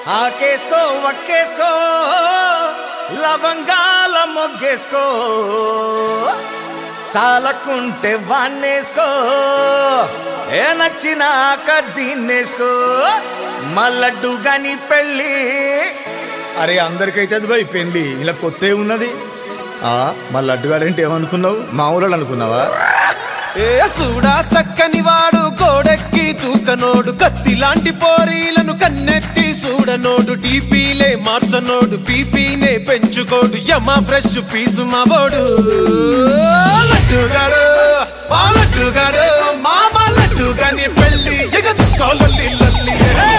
ఆకేసుకో వక్కేసుకో లవంగాల మొగ్గేసుకో సాలకుంటే వాన్నేసుకో ఏ నచ్చినాక దీన్నేసుకో మల్లడ్డు గాని పెళ్ళి. అరే అందరికైతే అది పోయి పెళ్ళి ఇలా కొత్త ఉన్నది. మా లడ్డుగాడంటే ఏమనుకున్నావు? మామూలు అనుకున్నావా? ఏ సూడా సక్కని వాడు కోడెక్కి తూకనోడు కత్తి లాంటి పోరీలను కన్నెత్తి చూడనోడు టీపీలే మార్చనోడు పీపీనే పెంచుకోడు యమ ఫ్రెష్ పీసు మావోడు లడ్డుగాడు మా లడ్డుగాడు మామ లడ్డుగాని పెళ్ళి ఎగ చూసుకోవాలి లల్లి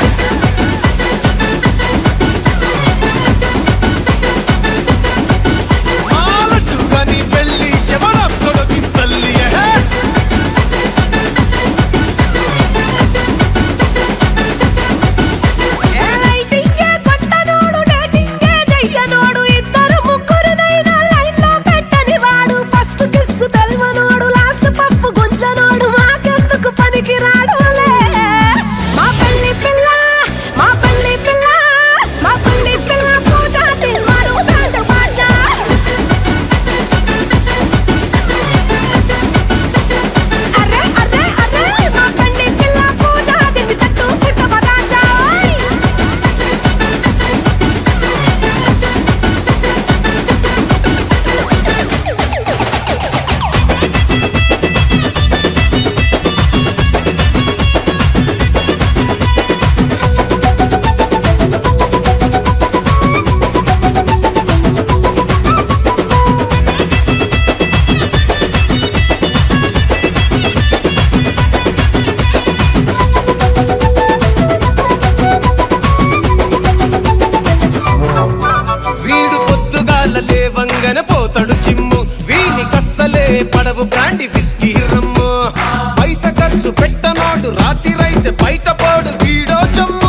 పోతాడు చిమ్ము వీని కස්සలే పడవు బ్రాండి విస్కీ రమ్ము పైస ఖర్చు పెట్టనోడు రాత్రిరైతే బయట పోడు వీడో చమ్ము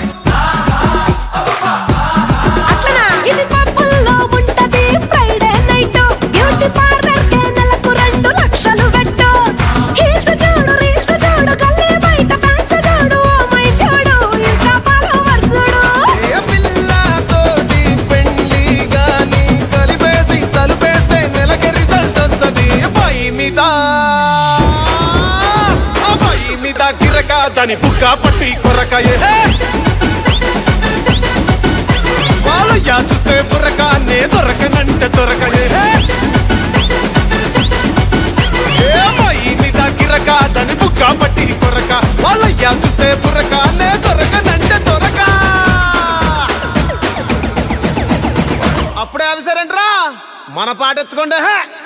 దాని బుక్క పట్టి కొరకాయే వాళ్ళయ్యా చూస్తే బుర్రకానే దొరకనంటే దొరకయే ఏమయ్యి మీద గిరక దాని బుక్క పట్టి కొరక వాళ్ళయ్యా చూస్తే బుర్రకానే దొరకనంటే దొరక అప్పుడే అవిసారంట్రా మన పాట ఎత్తుకోండి.